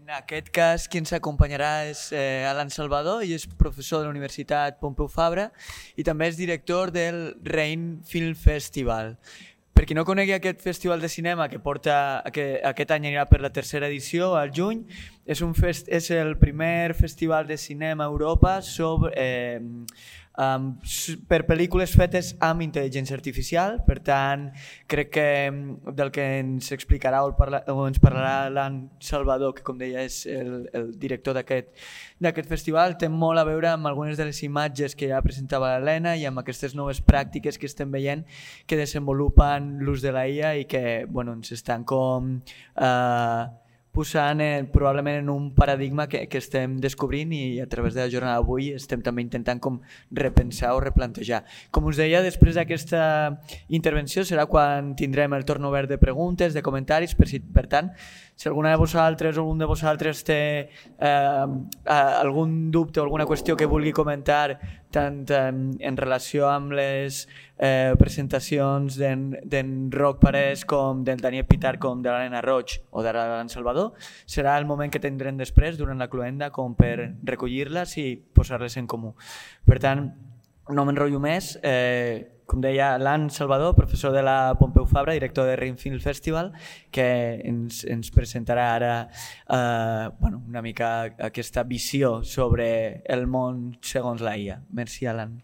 En aquest cas, qui ens acompanyarà és Alan Salvador, ell és professor de la Universitat Pompeu Fabra i també és director del Rain Film Festival. Per qui no conegui aquest festival de cinema que aquest any anirà per la tercera edició, al juny, és el primer festival de cinema a Europa per pel·lícules fetes amb intel·ligència artificial. Per tant, crec que del que ens explicarà o ens parlarà l'Alan Salvador, que com deia és el director d'aquest festival, té molt a veure amb algunes de les imatges que ja presentava l'Helena i amb aquestes noves pràctiques que estem veient que desenvolupen l'ús de la IA i que ens estan com posant probablement en un paradigma que estem descobrint i a través de la jornada d'avui estem també intentant com repensar o replantejar. Com us deia, després d'aquesta intervenció serà quan tindrem el torn obert de preguntes, de comentaris, per tant, si alguna de vosaltres o algun de vosaltres té algun dubte o alguna qüestió que vulgui comentar tant en relació amb les presentacions d'en Roc Parés com del Daniel Pitar com de l'Helena Roig o de l'Alan Salvador, serà el moment que tindrem després durant la cloenda com per recollir-les i posar-les en comú. Per tant, no m'enrotllo més. Com deia, Alan Salvador, professor de la Pompeu Fabra, director de Rain Film Festival, que ens presentarà ara una mica aquesta visió sobre el món segons la IA. Merci, Alan.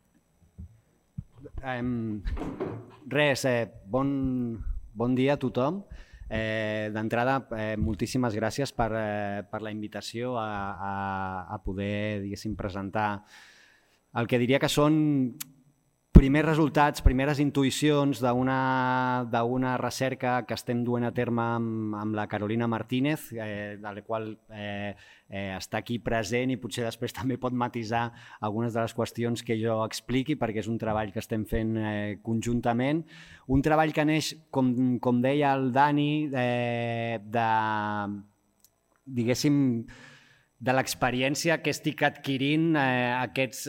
Bon dia a tothom. D'entrada, moltíssimes gràcies per la invitació a poder, diguéssim, presentar el que diria que són primers resultats, primeres intuïcions d'una recerca que estem duent a terme amb la Carolina Martínez, de la qual està aquí present i potser després també pot matisar algunes de les qüestions que jo expliqui, perquè és un treball que estem fent conjuntament. Un treball que neix, com deia el Dani, diguéssim, de l'experiència que estic adquirint aquests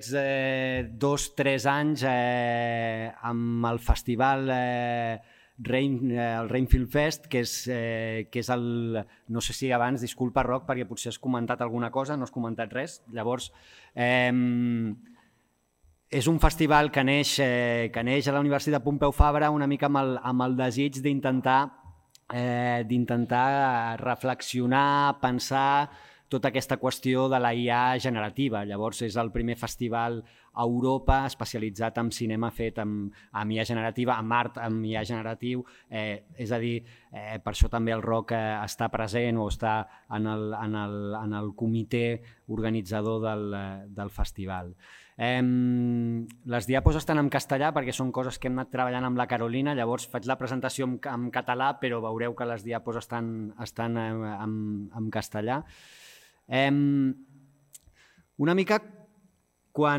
2-3 anys amb el festival el Rain Film Fest, que és el... No sé si abans, disculpa, Roc, perquè potser has comentat alguna cosa, no has comentat res. Llavors, és un festival que neix a la Universitat Pompeu Fabra una mica amb el desig d'intentar reflexionar, pensar tota aquesta qüestió de la IA generativa. Llavors, és el primer festival a Europa especialitzat en cinema fet amb IA generativa, amb art amb IA generatiu. És a dir, per això també el Roc està present o està en el comitè organitzador del festival. Les diapos estan en castellà perquè són coses que hem anat treballant amb la Carolina, llavors faig la presentació en català, però veureu que les diapos estan en castellà. Una mica quan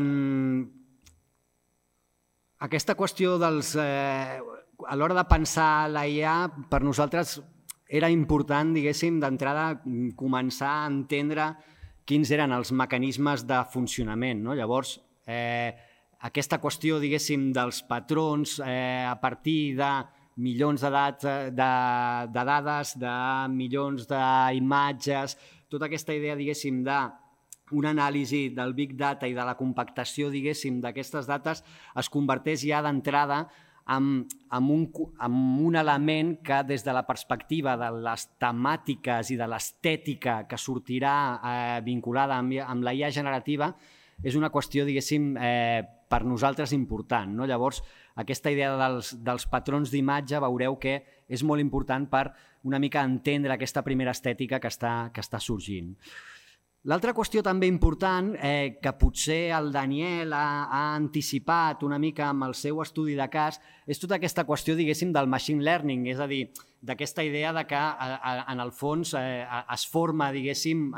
aquesta qüestió a l'hora de pensar la IA, per nosaltres era important, diguéssim, d'entrada començar a entendre quins eren els mecanismes de funcionament. Llavors, aquesta qüestió, diguéssim, dels patrons a partir de milions de dades, de milions d'imatges, tota aquesta idea, diguéssim, d'una anàlisi del Big Data i de la compactació, diguéssim, d'aquestes dates es converteix ja d'entrada en un element que des de la perspectiva de les temàtiques i de l'estètica que sortirà vinculada amb la IA generativa és una qüestió, diguéssim, per nosaltres important. Llavors, aquesta idea dels patrons d'imatge veureu que és molt important per una mica entendre aquesta primera estètica que està sorgint. L'altra qüestió també important, que potser el Daniel ha anticipat una mica amb el seu estudi de cas, és tota aquesta qüestió, diguéssim, del machine learning, és a dir, d'aquesta idea de que en el fons es forma, diguéssim,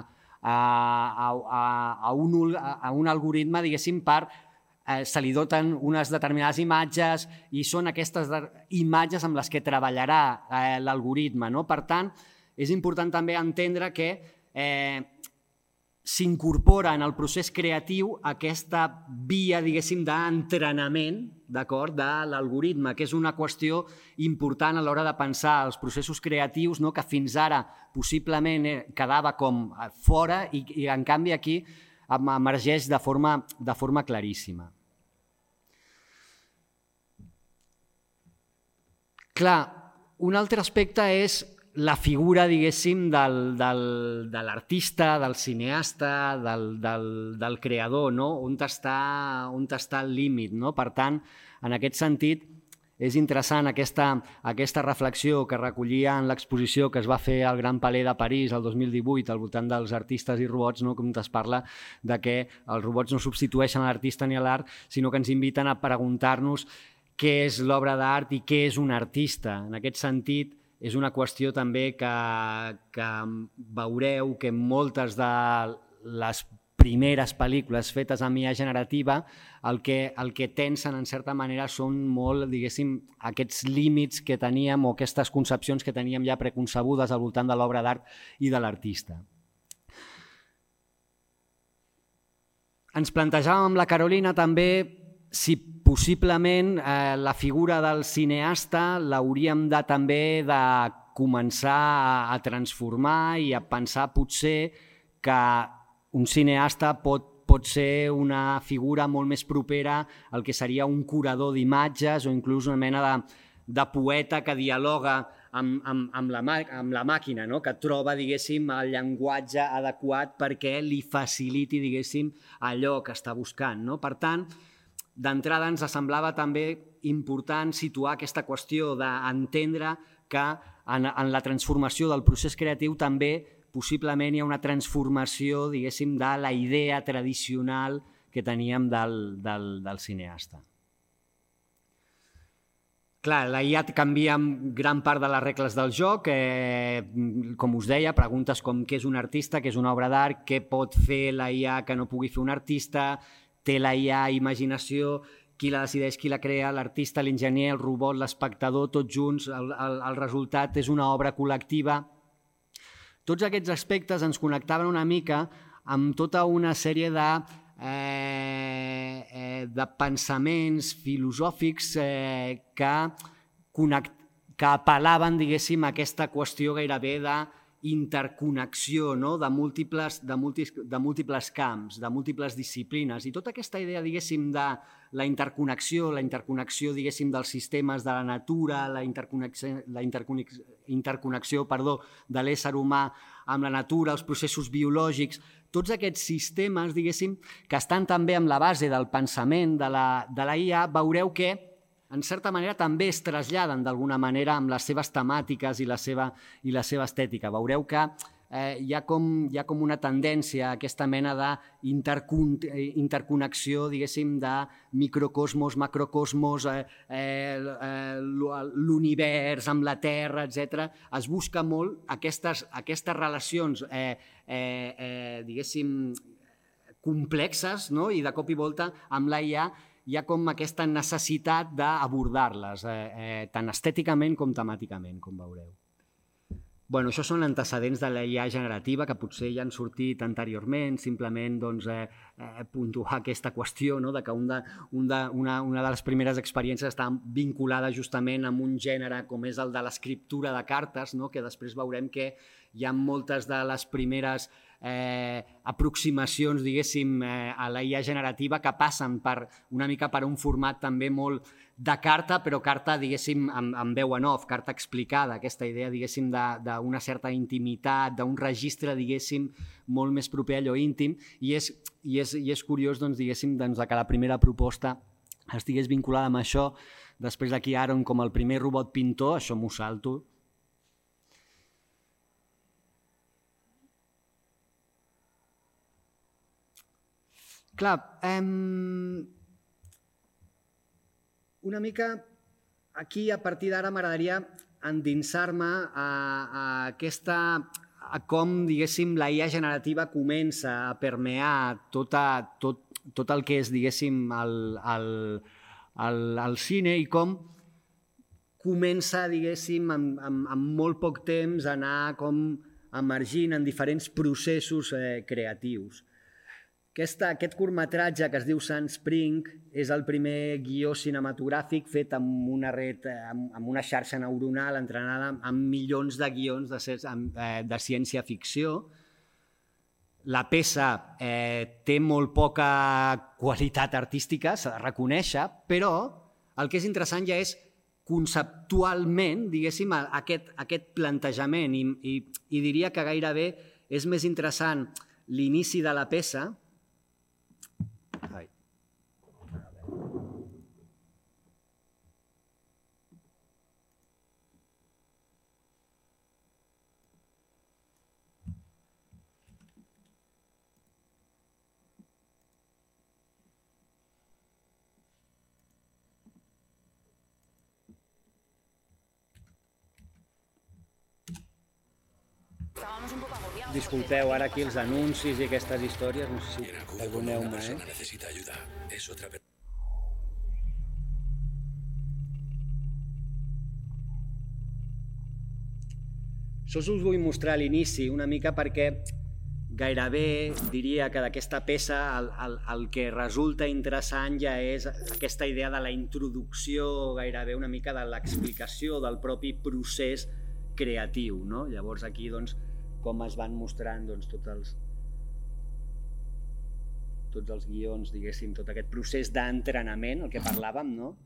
a un algoritme, diguéssim, se li doten unes determinades imatges i són aquestes imatges amb les que treballarà l'algoritme. Per tant, és important també entendre que s'incorpora en el procés creatiu aquesta via, diguéssim, d'entrenament, d'acord, de l'algoritme, que és una qüestió important a l'hora de pensar els processos creatius, no? Que fins ara possiblement quedava com fora i en canvi aquí emergeix de forma claríssima. Clar, un altre aspecte és la figura, diguéssim, de l'artista, del cineasta, del creador, no? On està el límit, no? Per tant, en aquest sentit, és interessant aquesta reflexió que recollia en l'exposició que es va fer al Gran Palais de París el 2018 al voltant dels artistes i robots, no? Com es parla de que els robots no substitueixen l'artista ni l'art, sinó que ens inviten a preguntar-nos què és l'obra d'art i què és un artista. En aquest sentit, és una qüestió també que veureu que moltes de les primeres pel·lícules fetes amb IA generativa el que tensen, en certa manera, són molt, diguéssim, aquests límits que teníem o aquestes concepcions que teníem ja preconcebudes al voltant de l'obra d'art i de l'artista. Ens plantejàvem amb la Carolina també si possiblement la figura del cineasta l'hauríem de també de començar a transformar i a pensar potser que un cineasta pot ser una figura molt més propera al que seria un curador d'imatges o inclús una mena de poeta que dialoga amb la màquina, no? Que troba, diguéssim, el llenguatge adequat perquè li faciliti, diguéssim, allò que està buscant, no? Per tant, d'entrada ens semblava també important situar aquesta qüestió d'entendre que en la transformació del procés creatiu també possiblement hi ha una transformació, diguéssim, de la idea tradicional que teníem del cineasta. Clar, la IA canvia gran part de les regles del joc, com us deia, preguntes com què és un artista, què és una obra d'art, què pot fer la IA que no pugui fer un artista, té la IA imaginació, qui la decideix, qui la crea, l'artista, l'enginyer, el robot, l'espectador, tots junts, el resultat és una obra col·lectiva. Tots aquests aspectes ens connectaven una mica amb tota una sèrie de pensaments filosòfics que apel·laven, diguéssim, a aquesta qüestió gairebé d'interconnexió, no? de múltiples camps, de múltiples disciplines. I tota aquesta idea, diguéssim, de la interconnexió, diguéssim, dels sistemes de la natura, la interconnexió, de l'ésser humà amb la natura, els processos biològics, tots aquests sistemes, diguéssim, que estan també amb la base del pensament de la IA, veureu que, en certa manera, també es traslladen d'alguna manera amb les seves temàtiques i la seva estètica. Veureu que hi ha com una tendència a aquesta mena d'interconnexió, diguéssim, de microcosmos, macrocosmos, l'univers amb la Terra, etc. Es busca molt aquestes relacions, diguéssim, complexes, no? I de cop i volta amb la IA hi ha com aquesta necessitat d'abordar-les, tant estèticament com temàticament, com veureu. Bueno, això són antecedents de la IA generativa que potser ja han sortit anteriorment, simplement puntuar aquesta qüestió, no? De que una de les primeres experiències està vinculada justament amb un gènere com és el de l'escriptura de cartes, no? Que després veurem que hi ha moltes de les primeres aproximacions, diguéssim, a la IA generativa que passen una mica per un format també molt de carta, però carta, diguéssim, amb veu en off, carta explicada, aquesta idea, diguéssim, d'una certa intimitat, d'un registre, diguéssim, molt més proper a allò íntim, i és curiós, doncs, diguéssim, que la primera proposta estigués vinculada amb això. Després d'aquí Aaron com el primer robot pintor, això m'ho salto. Clar, una mica aquí, a partir d'ara, m'agradaria endinsar-me a com, diguéssim, la IA generativa comença a permear tot el que és, diguéssim, el cine i com comença, diguéssim, en molt poc temps a anar com emergint en diferents processos creatius. Aquest curtmetratge que es diu Sand Spring és el primer guió cinematogràfic fet amb una xarxa neuronal entrenada amb milions de guions de ciència-ficció. La peça té molt poca qualitat artística, s'ha de reconèixer, però el que és interessant ja és conceptualment, diguéssim, aquest plantejament i diria que gairebé és més interessant l'inici de la peça. Disculpeu, ara aquí els anuncis i aquestes històries, no sé si perdoneu-me, necesita ayuda. Es otra persona. Això us vull mostrar a l'inici una mica perquè gairebé diria que d'aquesta peça el que resulta interessant ja és aquesta idea de la introducció, gairebé una mica de l'explicació del propi procés creatiu, no? Llavors aquí doncs com es van mostrant doncs, tots els guions, diguéssim, tot aquest procés d'entrenament, el que parlàvem, no?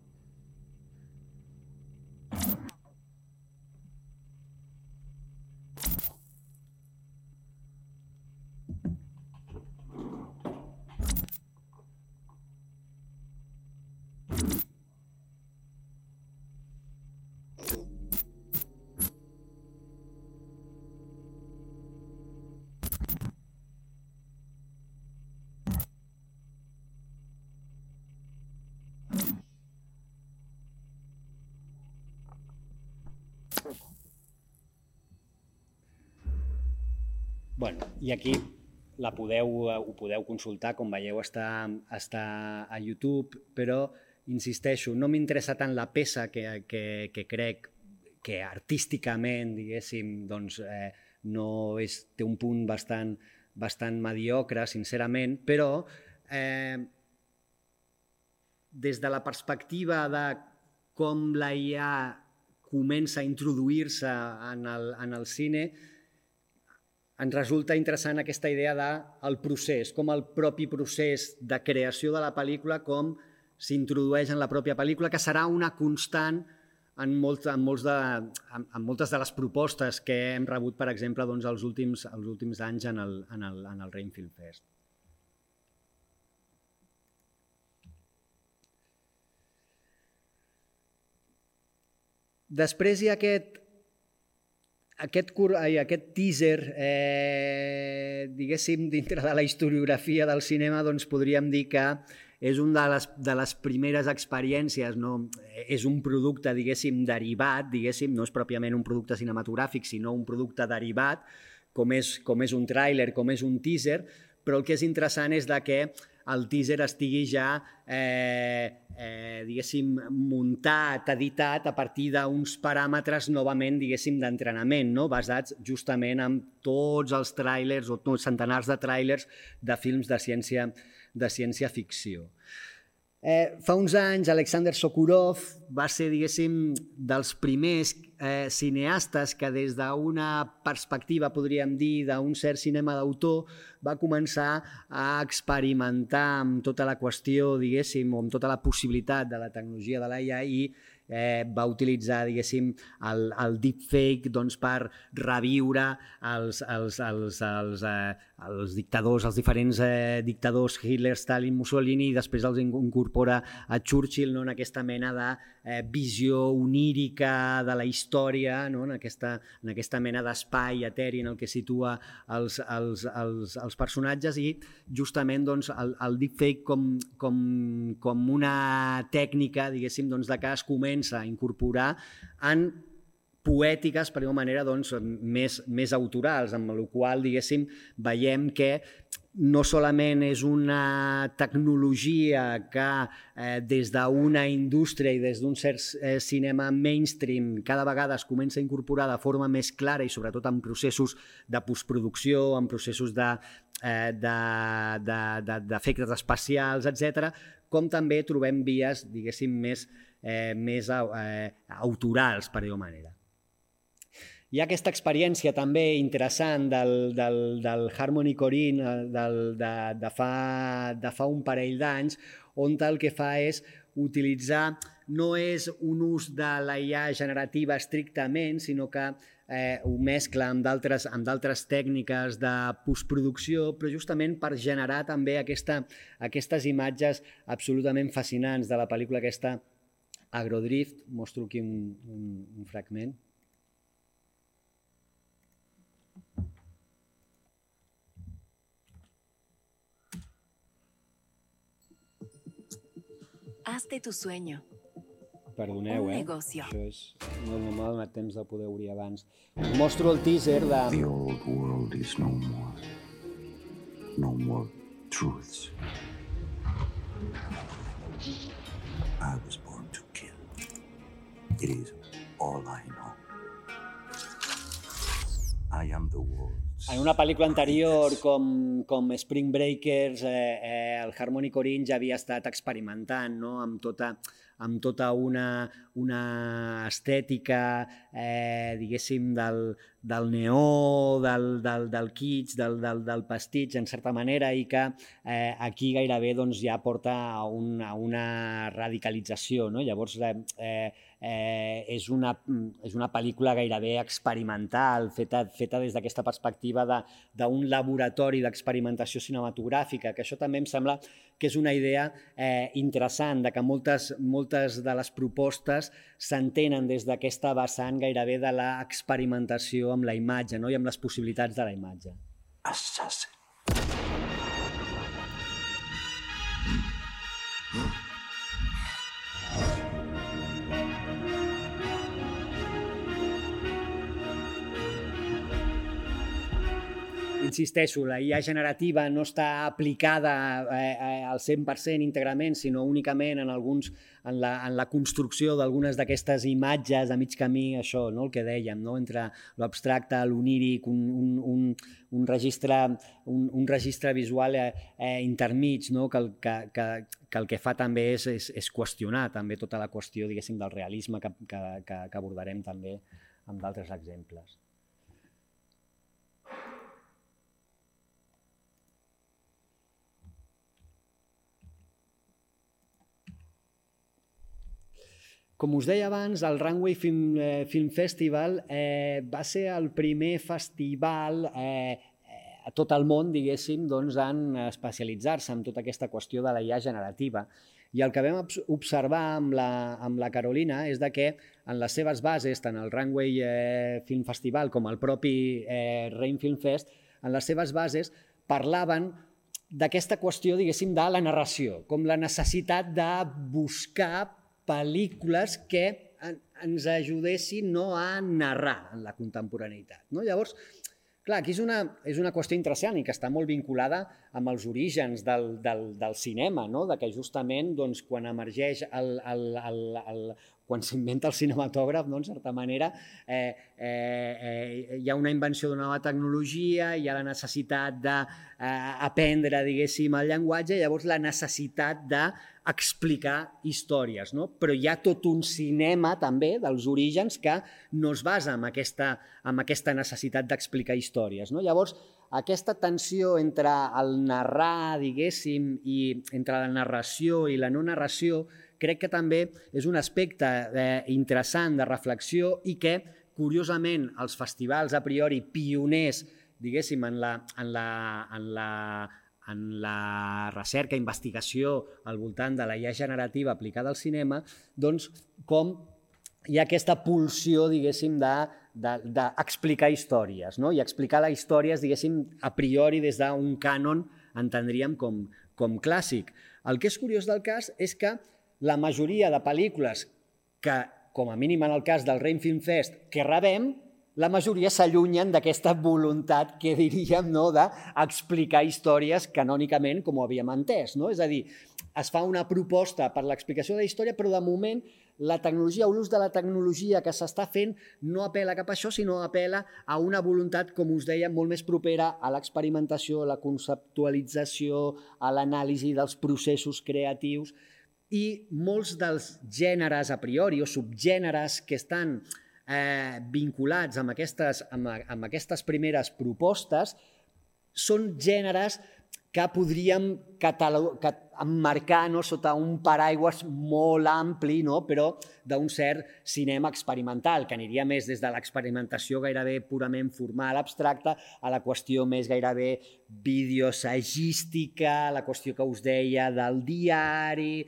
Bueno, i aquí ho podeu consultar, com veieu està a YouTube, però insisteixo, no m'interessa tant la peça que crec que artísticament, diguéssim, doncs, té un punt bastant mediocre, sincerament, però des de la perspectiva de com la IA comença a introduir-se en el cine, ens resulta interessant aquesta idea del procés, com el propi procés de creació de la pel·lícula, com s'introdueix en la pròpia pel·lícula, que serà una constant en moltes de les propostes que hem rebut, per exemple, els últims anys en el Rain Film Fest. Després hi ha aquest teaser, diguéssim, dintre de la historiografia del cinema, doncs podríem dir que és una de les primeres experiències, és un producte, diguéssim, derivat, diguéssim, no és pròpiament un producte cinematogràfic, sinó un producte derivat, com és un tràiler, com és un teaser, però el que és interessant és que el teaser estigui ja, diguéssim, muntat, editat a partir d'uns paràmetres novament, diguéssim, d'entrenament, basats justament en tots els tràilers o centenars de tràilers de films de ciència-ficció. Fa uns anys, Alexander Sokurov va ser, diguéssim, dels primers cineastes que des d'una perspectiva, podríem dir, d'un cert cinema d'autor, va començar a experimentar amb tota la qüestió, diguéssim, o amb tota la possibilitat de la tecnologia de la IA i va utilitzar, diguéssim, el deepfake per reviure els dictadors, els diferents dictadors, Hitler, Stalin, Mussolini, i després els incorpora a Churchill en aquesta mena de visió onírica de la història, en aquesta mena d'espai eteri en el que situa els personatges, i justament el deepfake com una tècnica, diguéssim, que es comença a incorporar en poètiques, per alguna manera, doncs, més autorals, amb la qual, diguéssim, veiem que no solament és una tecnologia que des d'una indústria i des d'un cert cinema mainstream cada vegada es comença a incorporar de forma més clara i sobretot en processos de postproducció, en processos d'efectes especials, etc., com també trobem vies, diguéssim, més autorals, per dir-ho manera. Hi ha aquesta experiència també interessant del Harmony Corrine de fa un parell d'anys, on el que fa és utilitzar, no és un ús de la IA generativa estrictament, sinó que ho mescla amb d'altres tècniques de postproducció, però justament per generar també aquestes imatges absolutament fascinants de la pel·lícula aquesta Agrodrift. Mostro aquí un fragment. Haz de tu sueño. Perdoneu, un negocio. Això és... No m'ha donat temps de poder obrir abans. Us mostro el teaser de... The old world is no more. No more truths. I was born to kill. It is all I know. I am the world's... En una pel·lícula anterior, com Spring Breakers, el Harmony Corrine ja havia estat experimentant, no?, amb tota una estètica, diguéssim, del neó, del kitsch, del pastitx, en certa manera, i que aquí gairebé doncs, ja porta a una radicalització, no? Llavors, és una pel·lícula gairebé experimental, feta des d'aquesta perspectiva d'un laboratori d'experimentació cinematogràfica, que això també em sembla que és una idea interessant, de que moltes de les propostes s'entenen des d'aquesta vessant gairebé de l'experimentació amb la imatge, no?, i amb les possibilitats de la imatge. Assassin. Insisteixo, la IA generativa no està aplicada al 100% íntegrament, sinó únicament en la construcció d'algunes d'aquestes imatges a mig camí, això, no?, el que dèiem, no?, entre l'abstracte, l'oníric, un registre visual intermig, no?, que el que fa també és qüestionar també tota la qüestió, diguéssim, del realisme que abordarem també amb d'altres exemples. Com us deia abans, el Runway Film Festival va ser el primer festival a tot el món, diguéssim, en especialitzar-se en tota aquesta qüestió de la IA generativa. I el que vam observar amb la Carolina és que en les seves bases, tant el Runway Film Festival com el propi Rain Film Fest, en les seves bases parlaven d'aquesta qüestió, diguéssim, de la narració, com la necessitat de buscar pel·lícules que ens ajudessin a narrar en la contemporaneïtat. Llavors, clar, aquí és una qüestió interessant i que està molt vinculada amb els orígens del cinema, que justament quan emergeix quan s'inventa el cinematògraf, en certa manera, hi ha una invenció d'una nova tecnologia, hi ha la necessitat d'aprendre, diguéssim, el llenguatge, i llavors la necessitat d'explicar històries. Però hi ha tot un cinema, també, dels orígens que no es basa en aquesta necessitat d'explicar històries. Llavors, aquesta tensió entre el narrar, diguéssim, i entre la narració i la no narració, crec que també és un aspecte interessant de reflexió i que, curiosament, els festivals a priori pioners, diguéssim, en la recerca i investigació al voltant de la IA generativa aplicada al cinema, doncs com hi ha aquesta pulsió, diguéssim, d'explicar històries, i explicar les històries, diguéssim, a priori des d'un cànon, entendríem, com clàssic. El que és curiós del cas és que la majoria de pel·lícules que com a mínim en el cas del Rain Film Fest, que rebem, la majoria s'allunyen d'aquesta voluntat que diríem d'explicar històries canònicament com ho havíem entès. És a dir, es fa una proposta per l'explicació de la història, però de moment la tecnologia o l'ús de la tecnologia que s'està fent no apel·la cap a això, sinó apel·la a una voluntat, com us deia, molt més propera a l'experimentació, a la conceptualització, a l'anàlisi dels processos creatius, i molts dels gèneres a priori o subgèneres que estan vinculats amb aquestes primeres propostes són gèneres que podríem emmarcar sota un paraigües molt ampli, però d'un cert cinema experimental, que aniria més des de l'experimentació gairebé purament formal, abstracta, a la qüestió més gairebé videossagística, la qüestió que us deia del diari,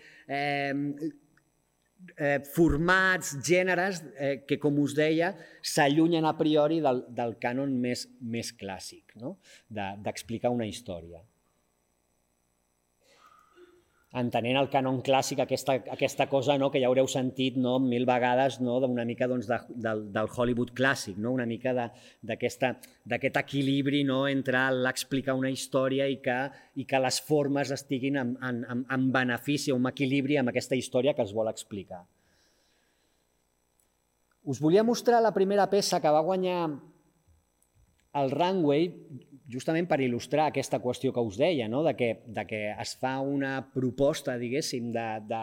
formats, gèneres que, com us deia, s'allunyen a priori del cànon més clàssic, d'explicar una història. Entenent el cànon clàssic, aquesta cosa que ja haureu sentit 1000 vegades d'una mica del Hollywood clàssic, una mica d'aquest equilibri entre l'explicar una història i que les formes estiguin en benefici, un equilibri amb aquesta història que es vol explicar. Us volia mostrar la primera peça que va guanyar el Runway, justament per il·lustrar aquesta qüestió que us deia, de que es fa una proposta, diguéssim,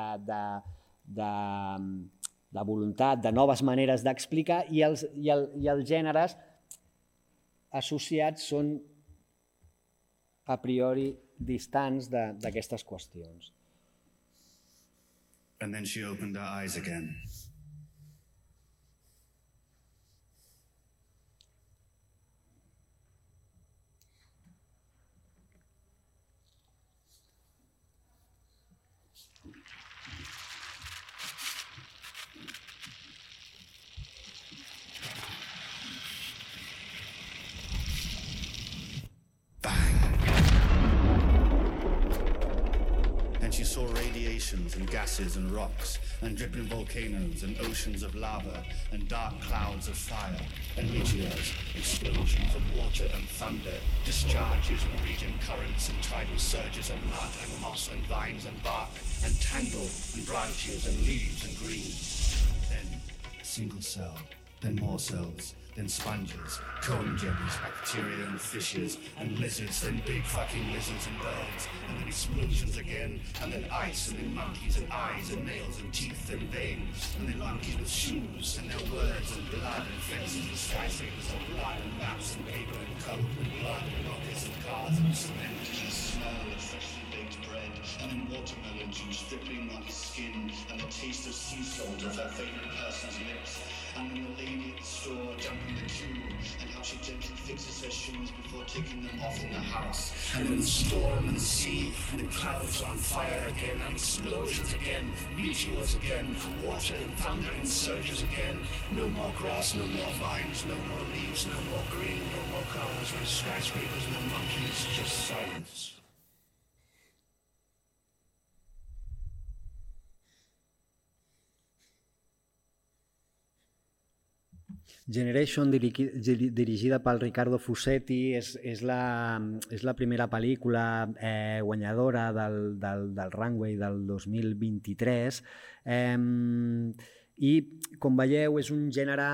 de voluntat, de noves maneres d'explicar, i els gèneres associats són a priori distants d'aquestes qüestions. And then she opened her eyes again. And gases and rocks, and dripping volcanoes and oceans of lava, and dark clouds of fire, and meteors, explosions of water and thunder, discharges and region currents and tidal surges of mud and moss and vines and bark, and tangle and branches and leaves and green. Then a single cell, then more cells, then sponges, cone jellies, bacteria and fishes, and lizards, then big fucking lizards and birds, and then explosions again, and then ice, and then monkeys and eyes and nails and teeth and veins, and then monkeys with shoes, and their words and blood and fences and skyscrapers and blood and maps and paper and code and blood and rockets and cars and cement and smell of freshly baked bread, and then watermelon juice dripping on his skin, and the taste of sea salt off her favorite person's lips. And then the lady at the store jumping the queue, and how she gently fixes her shoes before taking them off in the house. And then the storm and the sea, and the clouds on fire again, and explosions again, meteors again, water and thunder and surges again. No more grass, no more vines, no more leaves, no more green, no more cars, no skyscrapers, no monkeys, just silence. Generation, dirigida pel Riccardo Fusetti, és la primera pel·lícula guanyadora del Runway del 2023 i, com veieu, és un gènere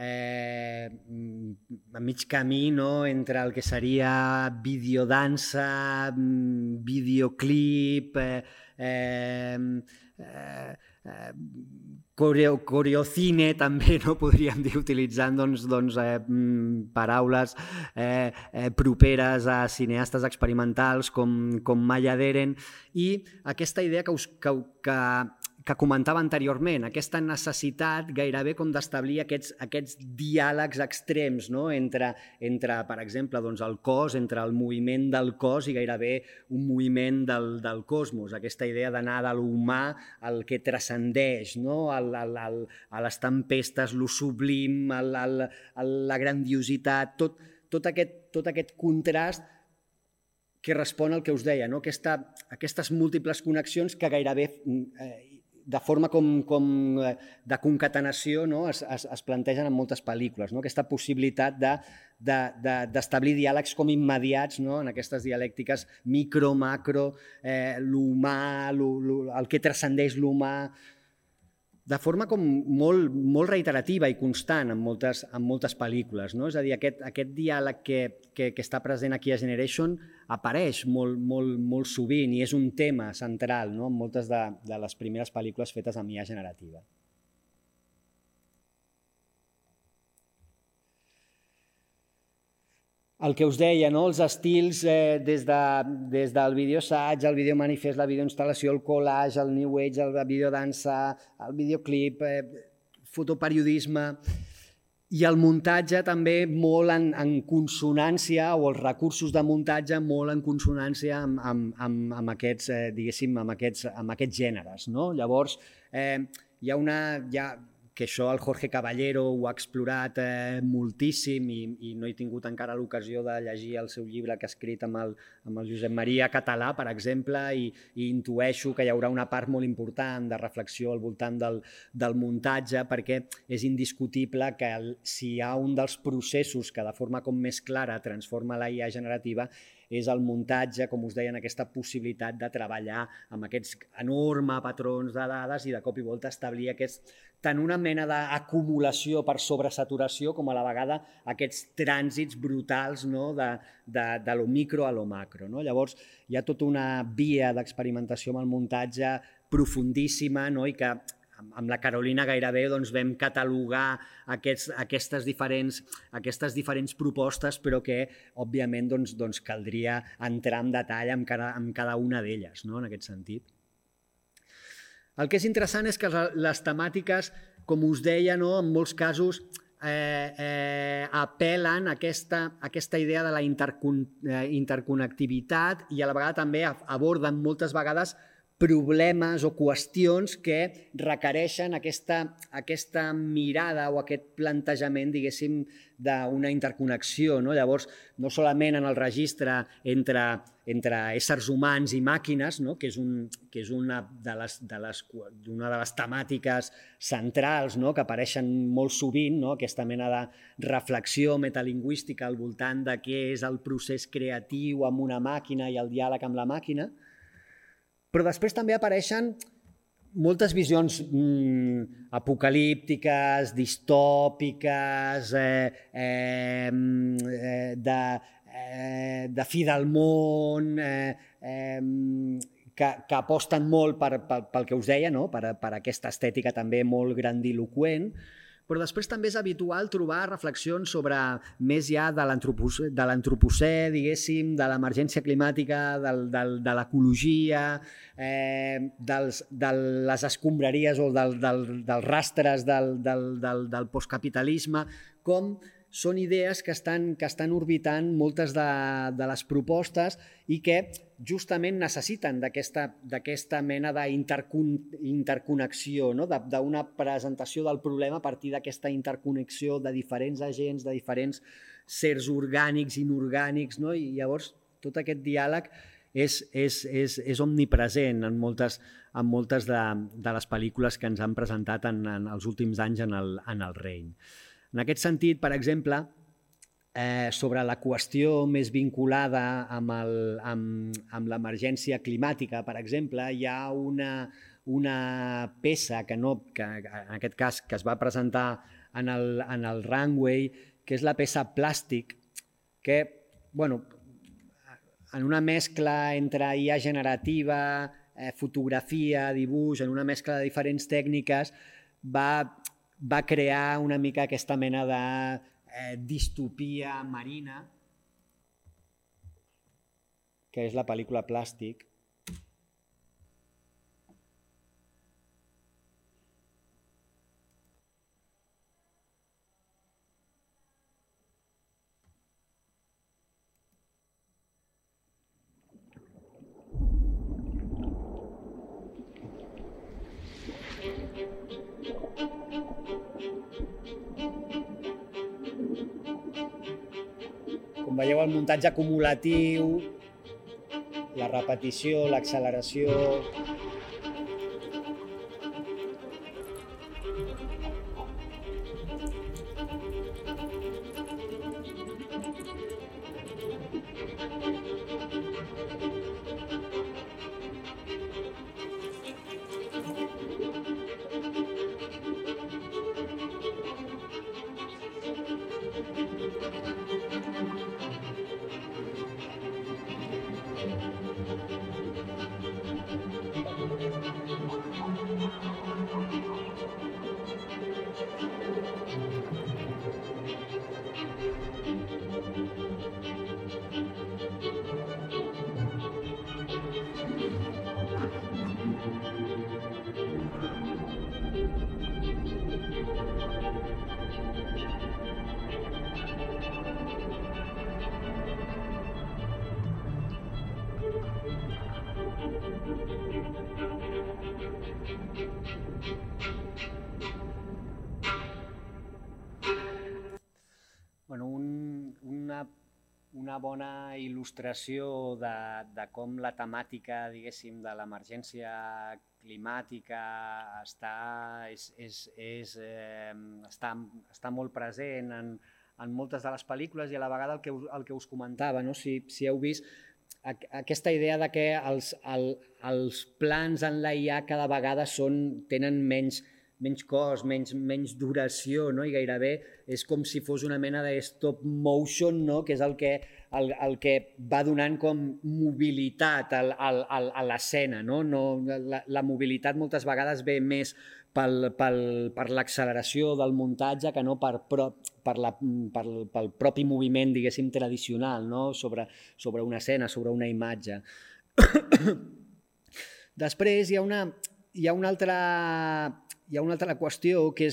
a mig camí entre el que seria videodansa, videoclip, coreocine també, podríem dir, utilitzant paraules properes a cineastes experimentals com Maya Deren, i aquesta idea que comentava anteriorment, aquesta necessitat gairebé com d'establir aquests diàlegs extrems entre, per exemple, el cos, entre el moviment del cos i gairebé un moviment del cosmos, aquesta idea d'anar de l'humà al que transcendeix, a les tempestes, lo sublim, la grandiositat, tot aquest contrast que respon al que us deia, aquestes múltiples connexions que gairebé de forma de concatenació, no? es plantegen en moltes pel·lícules, no? Aquesta possibilitat d'establir diàlegs com immediats, no? En aquestes dialèctiques micro, macro, l'humà, el que transcendeix l'humà, de forma com molt reiterativa i constant en moltes pel·lícules, no? És a dir, aquest diàleg que està present aquí a Generation apareix molt sovint i és un tema central, no? En moltes de les primeres pel·lícules fetes amb IA generativa. El que us deia, no? Els estils des del videoassaig, el videomanifest, la videoinstal·lació, el collage, el new age, el videodansa, el videoclip, fotoperiodisme i el muntatge també molt en consonància, o els recursos de muntatge molt en consonància amb aquests, diguéssim, amb aquests gèneres, no? Llavors, hi ha que això el Jorge Caballero ho ha explorat moltíssim i no he tingut encara l'ocasió de llegir el seu llibre que ha escrit amb el Josep Maria Català, per exemple, i intueixo que hi haurà una part molt important de reflexió al voltant del muntatge, perquè és indiscutible que si hi ha un dels processos que de forma com més clara transforma la IA generativa és el muntatge, com us deia, aquesta possibilitat de treballar amb aquests enormes patrons de dades i de cop i volta establir tant una mena d'acumulació per sobresaturació com a la vegada aquests trànsits brutals, no? de lo micro a lo macro. No? Llavors, hi ha tota una via d'experimentació amb el muntatge profundíssima, no? I que amb la Carolina gairebé vam catalogar aquestes diferents propostes, però que, òbviament, caldria entrar en detall amb cada una d'elles, no? En aquest sentit. El que és interessant és que les temàtiques, com us deia, no? En molts casos apel·len a aquesta idea de la interconnectivitat i a la vegada també aborden moltes vegades problemes o qüestions que requereixen aquesta mirada o aquest plantejament, diguéssim, d'una interconnexió. Llavors, no solament en el registre entre éssers humans i màquines, que és una de les temàtiques centrals que apareixen molt sovint, aquesta mena de reflexió metalingüística al voltant de què és el procés creatiu amb una màquina i el diàleg amb la màquina, però després també apareixen moltes visions apocalíptiques, distòpiques, de fi del món, que aposten molt pel que us deia, per aquesta estètica també molt grandiloqüent, però després també és habitual trobar reflexions sobre més ja de l'antropocè, diguéssim, de l'emergència climàtica, de l'ecologia, de les escombraries o dels rastres del postcapitalisme, com són idees que estan orbitant moltes de les propostes i que justament necessiten d'aquesta mena d'interconnexió, d'una presentació del problema a partir d'aquesta interconnexió de diferents agents, de diferents sers orgànics, inorgànics, i llavors tot aquest diàleg és omnipresent en moltes de les pel·lícules que ens han presentat en els últims anys en el Reiny. En aquest sentit, per exemple, sobre la qüestió més vinculada amb l'emergència climàtica, per exemple, hi ha una peça que en aquest cas que es va presentar en el Runway, que és la peça Plàstic, que, en una mescla entre IA generativa, fotografia, dibuix, en una mescla de diferents tècniques, va crear una mica aquesta mena de distopia marina, que és la pel·lícula Plàstic. Com veieu, el muntatge acumulatiu, la repetició, l'acceleració, Bueno, una bona il·lustració de com la temàtica, diguéssim, de l'emergència climàtica està molt present en moltes de les pel·lícules i a la vegada el que us comentava, no? Si heu vist aquesta idea de que els plans en la IA cada vegada tenen menys cost, menys duració, no? I gairebé és com si fos una mena de stop motion, no? Que és el que va donant com mobilitat a l'escena. No? La mobilitat moltes vegades ve més per l'acceleració del muntatge que no pel propi moviment, diguéssim, tradicional, no? sobre una escena, sobre una imatge. Després hi ha una altra qüestió que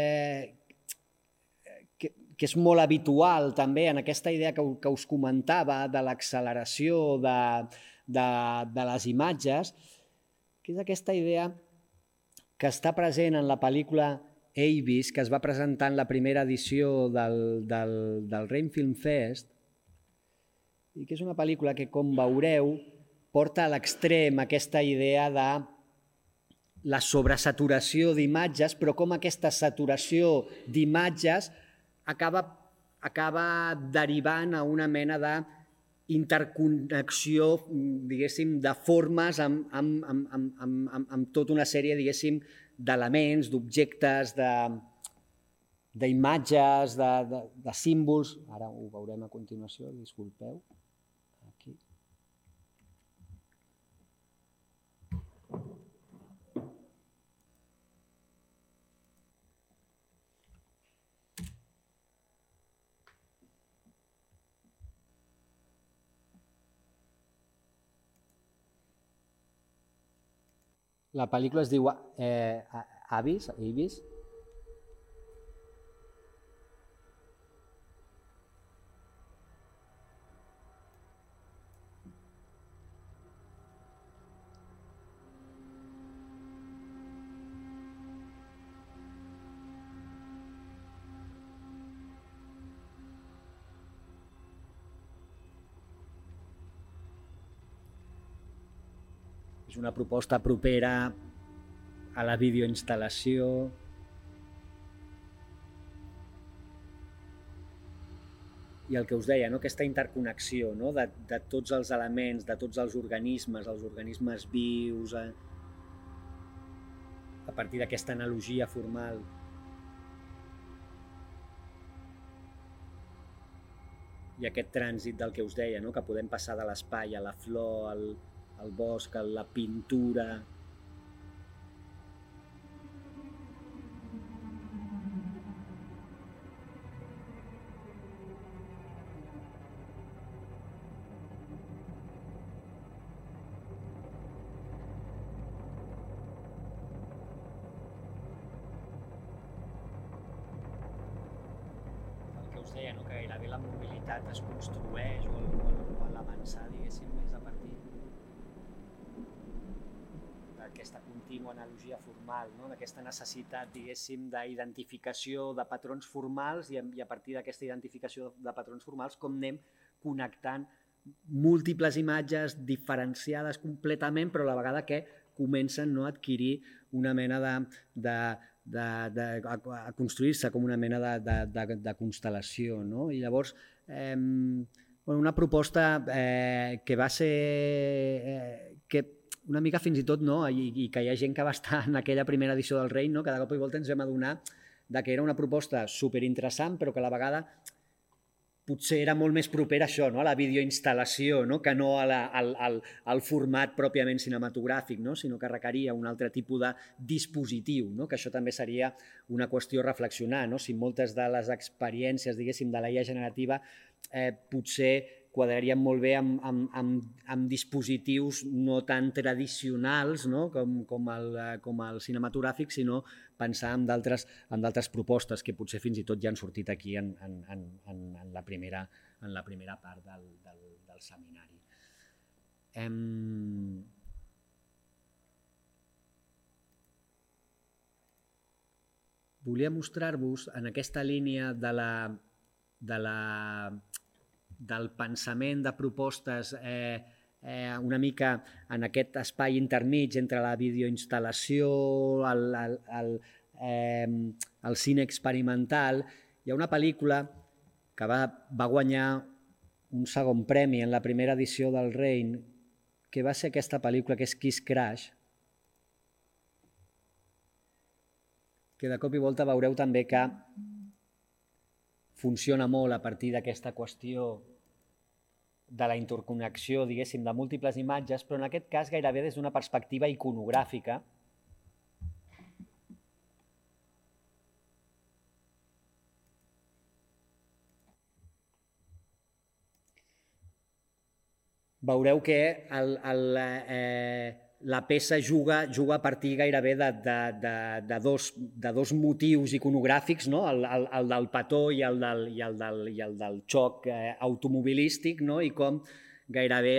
és molt habitual també en aquesta idea que us comentava de l'acceleració de les imatges, que és aquesta idea que està present en la pel·lícula Abyss, que es va presentar en la primera edició del Rhine Film Fest, i que és una pel·lícula que, com veureu, porta a l'extrem aquesta idea de la sobresaturació d'imatges, però com aquesta saturació d'imatges acaba derivant a una mena d'interconnexió, diguéssim, de formes amb tota una sèrie, diguéssim, d'elements, d'objectes, d'imatges, de símbols. Ara ho veurem a continuació, disculpeu. Aquí. La pel·lícula es diu Abyss. És una proposta propera a la videoinstal·lació. I el que us deia, aquesta interconnexió de tots els elements, de tots els organismes vius, a partir d'aquesta analogia formal. I aquest trànsit del que us deia, que podem passar de l'espai a la flor, al bosc, a la pintura. El que us deia, que gairebé la mobilitat es construeix o l'avançar, diguéssim, és a partir d'aquesta contínua analogia formal, d'aquesta necessitat, diguéssim, d'identificació de patrons formals i a partir d'aquesta identificació de patrons formals com anem connectant múltiples imatges diferenciades completament, però a la vegada que comencen a adquirir una mena a construir-se com una mena de constel·lació. I llavors, una proposta que va ser una mica fins i tot, i que hi ha gent que va estar en aquella primera edició del Reich, que de cop i volta ens vam adonar que era una proposta superinteressant, però que a la vegada potser era molt més proper a això, no? A la videoinstal·lació, no? Que no al format pròpiament cinematogràfic, no? Sinó que requeria un altre tipus de dispositiu, no? Que això també seria una qüestió a reflexionar, no? Si moltes de les experiències, diguéssim, de la IA generativa potser quadrarien molt bé amb dispositius no tan tradicionals, no? com el cinematogràfic, sinó pensar en d'altres propostes que potser fins i tot ja han sortit aquí en la primera part del seminari. Volia mostrar-vos en aquesta línia del pensament de propostes una mica en aquest espai intermig entre la videoinstal·lació, el cine experimental. Hi ha una pel·lícula que va guanyar un segon premi en la primera edició del Rein, que va ser aquesta pel·lícula que és Kiss Crash, que de cop i volta veureu també que funciona molt a partir d'aquesta qüestió de la interconnexió, diguéssim, de múltiples imatges, però en aquest cas gairebé des d'una perspectiva iconogràfica. Veureu que la peça juga a partir gairebé de dos motius iconogràfics, no? El del petó i el del xoc automobilístic, no? I com gairebé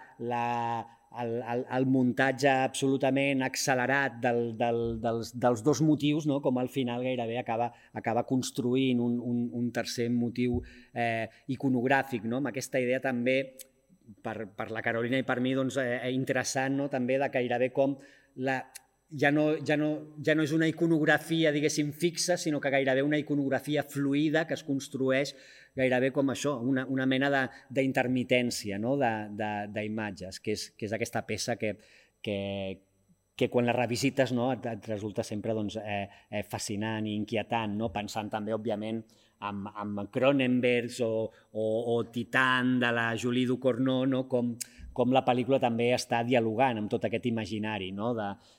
el muntatge absolutament accelerat dels dos motius, no? Com al final gairebé acaba construint un tercer motiu iconogràfic, no? Amb aquesta idea també per la Carolina i per mi interessant, no? També de gairebé com ja no és una iconografia, diguéssim, fixa, sinó que gairebé una iconografia fluida que es construeix gairebé com això, una mena d'intermitència, no? D'imatges, que és aquesta peça que quan la revisites, no? Et resulta sempre fascinant i inquietant, no? Pensant també, òbviament, amb Cronenberg o Titan de la Julie Ducournau, no? Com la pel·lícula també està dialogant amb tot aquest imaginari, no?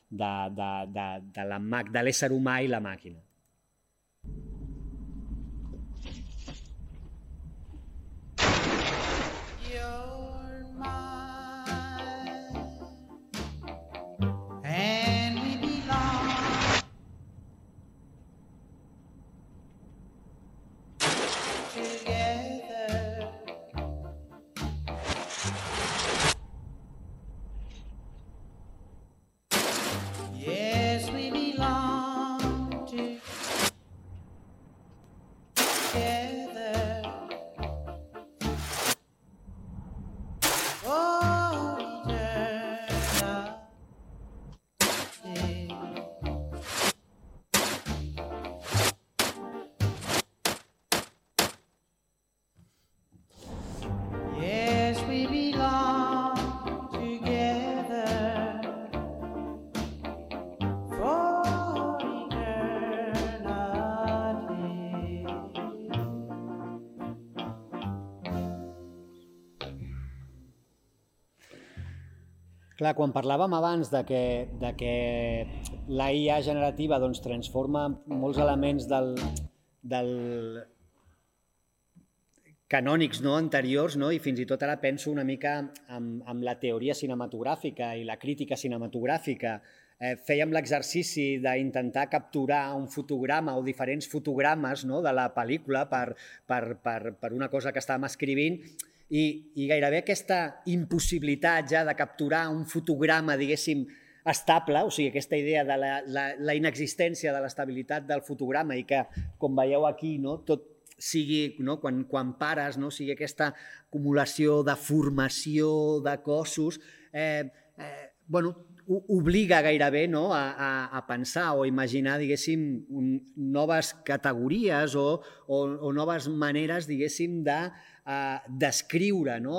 De l'ésser humà i la màquina. Clar, quan parlàvem abans de que la IA generativa transforma molts elements canònics, no? Anteriors, no? I fins i tot ara penso una mica en la teoria cinematogràfica i la crítica cinematogràfica. Fèiem l'exercici d'intentar capturar un fotograma o diferents fotogrames, no? De la pel·lícula per una cosa que estàvem escrivint, i gairebé aquesta impossibilitat ja de capturar un fotograma, diguéssim, estable, o sigui, aquesta idea de la inexistència de l'estabilitat del fotograma i que, com veieu aquí, no, tot sigui, no, quan pares, no, sigui aquesta acumulació de formació de cossos, obliga gairebé, no, a pensar o imaginar, diguéssim, noves categories o noves maneres, diguéssim, d'escriure, no,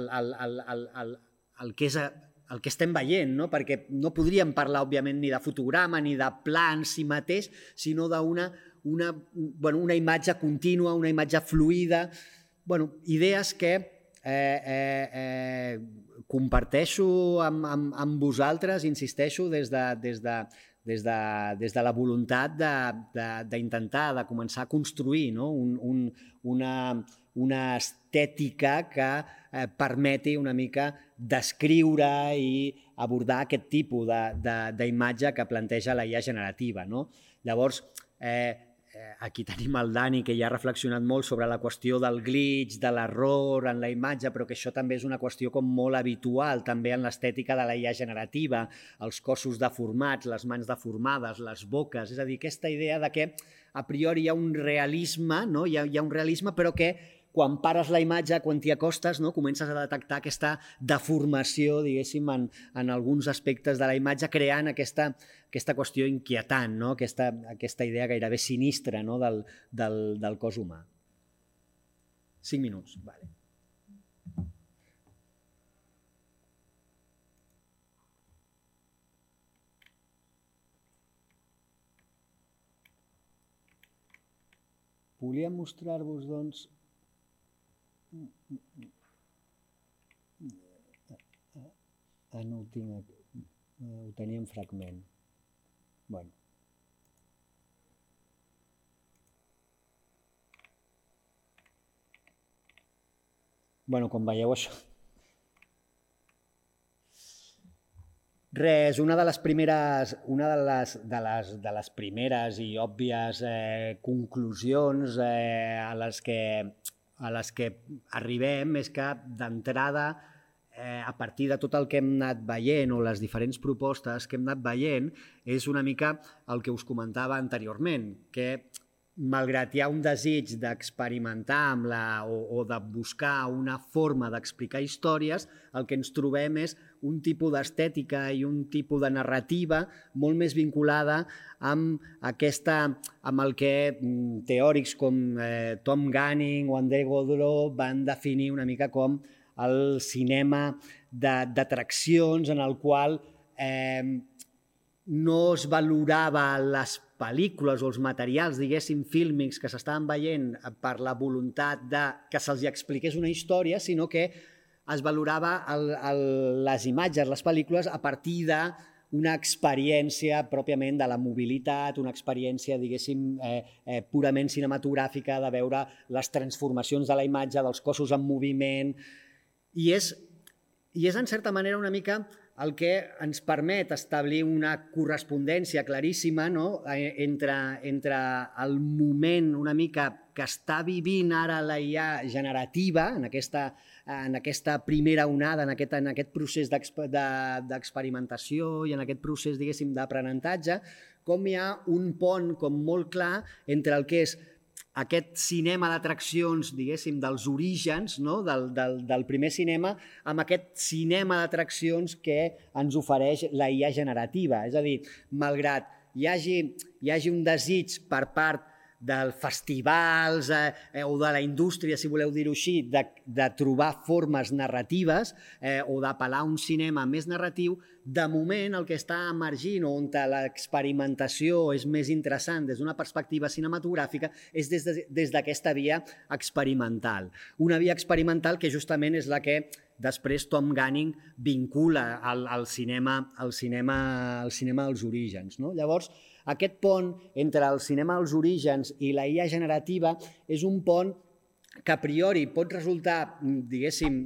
el que estem veient, no? Perquè no podríem parlar, òbviament, ni de fotograma ni de pla en si mateix, sinó d'una imatge contínua, una imatge fluida, idees que comparteixo amb vosaltres, insisteixo, des de la voluntat d'intentar, de començar a construir, no? Una estètica que permeti una mica descriure i abordar aquest tipus d'imatge que planteja la IA generativa, no? Llavors, aquí tenim el Dani, que ja ha reflexionat molt sobre la qüestió del glitch, de l'error en la imatge, però que això també és una qüestió com molt habitual també en l'estètica de la IA generativa, els cossos deformats, les mans deformades, les boques, és a dir, aquesta idea de que a priori hi ha un realisme, no? Hi ha un realisme, però que quan pares la imatge, quan t'hi acostes, no? Comences a detectar aquesta deformació, diguéssim, en alguns aspectes de la imatge, creant aquesta qüestió inquietant, no? Aquesta idea gairebé sinistra, no? del cos humà. 5 minuts, vale. Volia mostrar-vos, doncs, no ho tinc aquí, ho tenia en fragment. Bueno, com veieu això. Res, una de les primeres i òbvies conclusions a les que arribem és que d'entrada, a partir de tot el que hem anat veient o les diferents propostes que hem anat veient, és una mica el que us comentava anteriorment, que malgrat hi ha un desig d'experimentar amb o de buscar una forma d'explicar històries, el que ens trobem és un tipus d'estètica i un tipus de narrativa molt més vinculada amb el que teòrics com Tom Gunning o André Godreau van definir una mica com el cinema d'atraccions, en el qual no es valorava les pel·lícules o els materials, diguéssim, fílmics que s'estaven veient per la voluntat que se'ls expliqués una història, sinó que es valorava les imatges, les pel·lícules, a partir d'una experiència pròpiament de la mobilitat, una experiència, diguéssim, purament cinematogràfica, de veure les transformacions de la imatge, dels cossos en moviment, i és en certa manera una mica el que ens permet establir una correspondència claríssima, no? entre el moment una mica que està vivint ara la IA generativa, en aquesta primera onada, en aquest procés d'experimentació i en aquest procés, diguéssim, d'aprenentatge, com hi ha un pont com molt clar entre el que és aquest cinema d'atraccions, diguéssim, dels orígens, no? del primer cinema, amb aquest cinema d'atraccions que ens ofereix la IA generativa. És a dir, malgrat hi hagi un desig per part dels festivals o de la indústria, si voleu dir-ho així, de trobar formes narratives o d'apel·lar a un cinema més narratiu, de moment el que està emergint o on l'experimentació és més interessant des d'una perspectiva cinematogràfica és des d'aquesta via experimental. Una via experimental que justament és la que després Tom Gunning vincula al cinema als orígens. Llavors, aquest pont entre el cinema als orígens i la IA generativa és un pont que a priori pot resultar, diguéssim,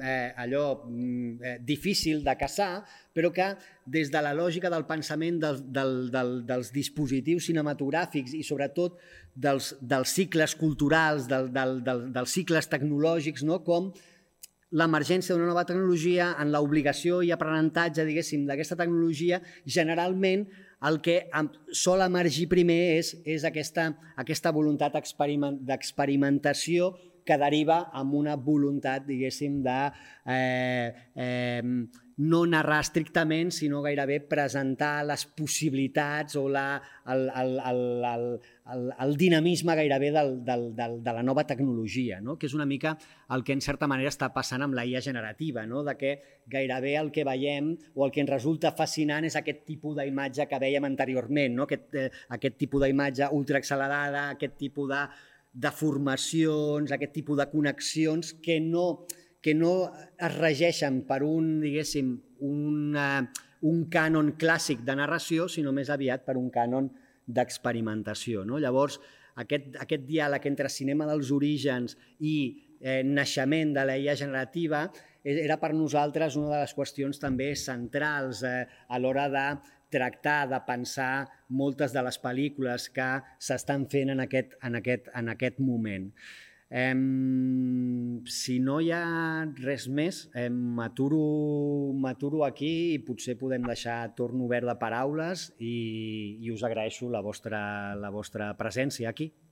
difícil de caçar, però que des de la lògica del pensament dels dispositius cinematogràfics i sobretot dels cicles culturals, dels cicles tecnològics, com l'emergència d'una nova tecnologia, en l'obligació i aprenentatge, diguéssim, d'aquesta tecnologia, generalment el que sol emergir primer és aquesta voluntat d'experimentació que deriva amb una voluntat, diguéssim, de no narrar estrictament, sinó gairebé presentar les possibilitats o el dinamisme gairebé de la nova tecnologia, que és una mica el que en certa manera està passant amb la IA generativa, de que gairebé el que veiem o el que ens resulta fascinant és aquest tipus d'imatge que vèiem anteriorment, aquest tipus d'imatge ultraaccelerada, aquest tipus de formacions, aquest tipus de connexions que no es regeixen per un, diguéssim, un cànon clàssic de narració, sinó més aviat per un cànon d'experimentació. Llavors, aquest diàleg entre cinema dels orígens i naixement de la IA generativa era per nosaltres una de les qüestions també centrals a l'hora de tractar, de pensar moltes de les pel·lícules que s'estan fent en aquest moment. Si no hi ha res més, m'aturo aquí i potser podem deixar torn obert de paraules i us agraeixo la vostra presència aquí.